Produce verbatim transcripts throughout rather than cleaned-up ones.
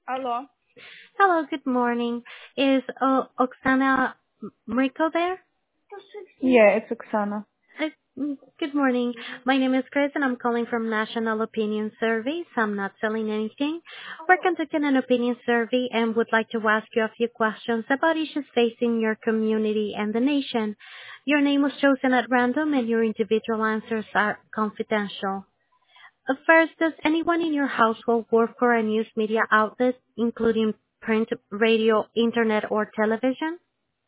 Hello. Hello, good morning. Is uh, Oksana Mriko there? Yeah, it's Oksana. Uh, mm, Good morning. My name is Chris, and I'm calling from National Opinion Survey. So I'm not selling anything. We're conducting an opinion survey and would like to ask you a few questions about issues facing your community and the nation. Your name was chosen at random, and your individual answers are confidential. Uh, First, does anyone in your household work for a news media outlet, including print, radio, internet, or television?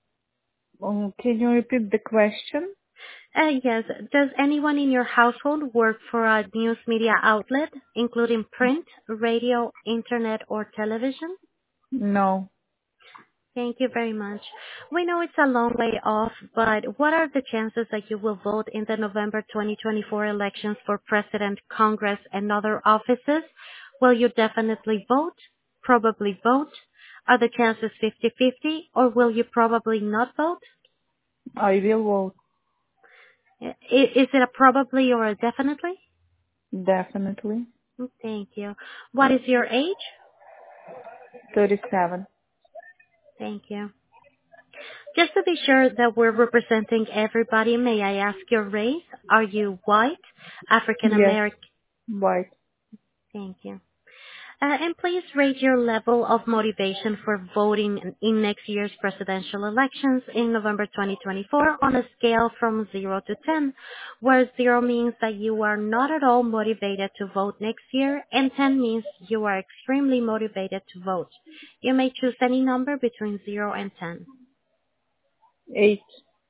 Um, can you repeat the question? Uh, yes. Does anyone in your household work for a news media outlet, including print, radio, internet, or television? No. Thank you very much. We know it's a long way off, but what are the chances that you will vote in the November twenty twenty-four elections for President, Congress, and other offices? Will you definitely vote? Probably vote? Are the chances fifty-fifty, or will you probably not vote? I will vote. I- Is it a probably or a definitely? Definitely. Thank you. What is your age? thirty-seven. Thank you. Just to be sure that we're representing everybody, may I ask your race? Are you white, African Yes. American? White. Thank you. Uh, and please rate your level of motivation for voting in in next year's presidential elections in November twenty twenty-four on a scale from zero to ten, where zero means that you are not at all motivated to vote next year, and ten means you are extremely motivated to vote. You may choose any number between zero and ten. Eight.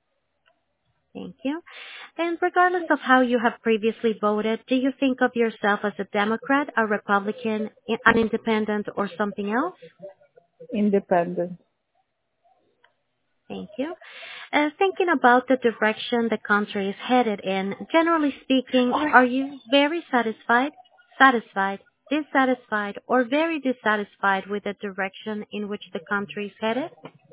Thank you. And regardless of how you have previously voted, do you think of yourself as a Democrat, a Republican, an independent, or something else? Independent. Thank you. Uh, thinking about the direction the country is headed in, generally speaking, are you very satisfied, satisfied, dissatisfied, or very dissatisfied with the direction in which the country is headed?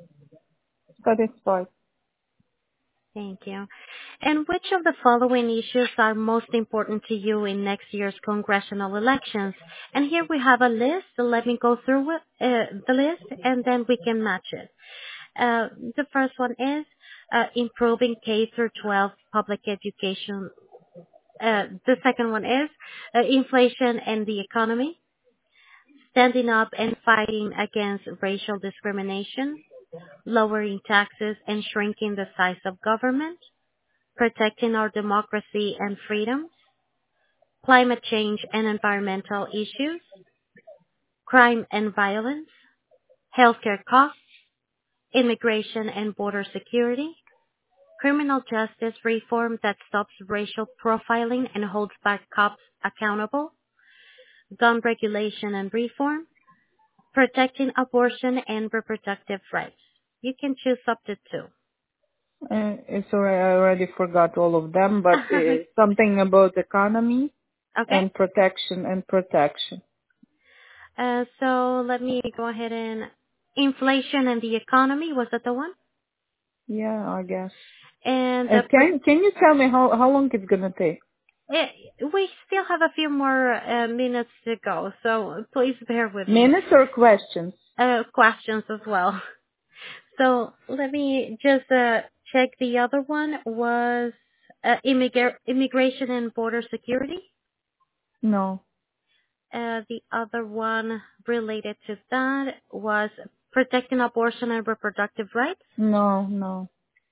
Satisfied. Thank you. And which of the following issues are most important to you in next year's congressional elections? And here we have a list. So let me go through it, uh, the list, and then we can match it. Uh, the first one is uh, improving K through twelve public education. Uh, the second one is uh, inflation and the economy, standing up and fighting against racial discrimination, lowering taxes and shrinking the size of government, protecting our democracy and freedoms, climate change and environmental issues, crime and violence, healthcare costs, immigration and border security, criminal justice reform that stops racial profiling and holds back cops accountable, gun regulation and reform, protecting abortion and reproductive rights. You can choose up to two. Uh, sorry, I already forgot all of them, but uh, something about economy Okay. and protection and protection. Uh, so let me go ahead and inflation and the economy, was that the one? Yeah, I guess. And Uh, uh, pro- can Can you tell me how how long it's gonna take? eh, we still have a few more uh, minutes to go, so please bear with me. Minutes or questions? Uh, questions as well. So let me just uh, check. The other one was uh, immigra- immigration and border security. No. Uh, the other one related to that was protecting abortion and reproductive rights. No. No.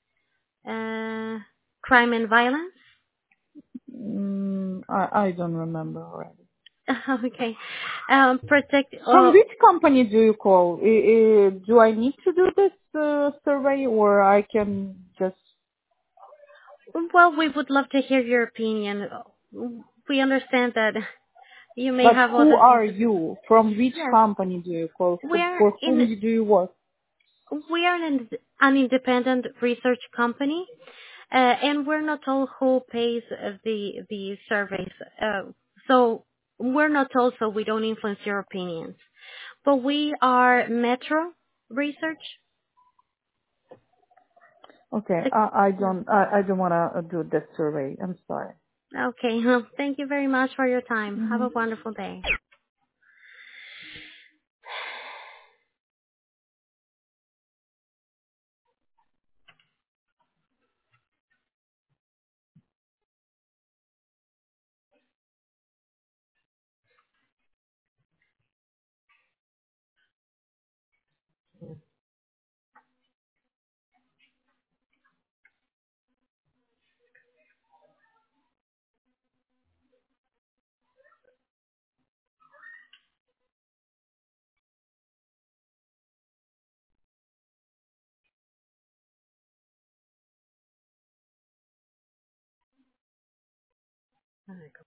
Uh, crime and violence. Mm, I I don't remember already. Okay. Um, protect. From Uh, which company do you call? I, I, do I need to do this uh, survey, or I can just? well, we would love to hear your opinion. We understand that you may But have who other things are to do. you? From which Yes, company do you call? we For, are for whom in. do you work? We are an, an independent research company, uh, and we're not told who pays uh, the the surveys. Uh, so we're not told, so we don't influence your opinions. But we are Metro Research. Okay, The, I, I don't. I, I don't want to do this survey. I'm sorry. okay. Thank you very much for your time. Have Hmm. a wonderful day. All right.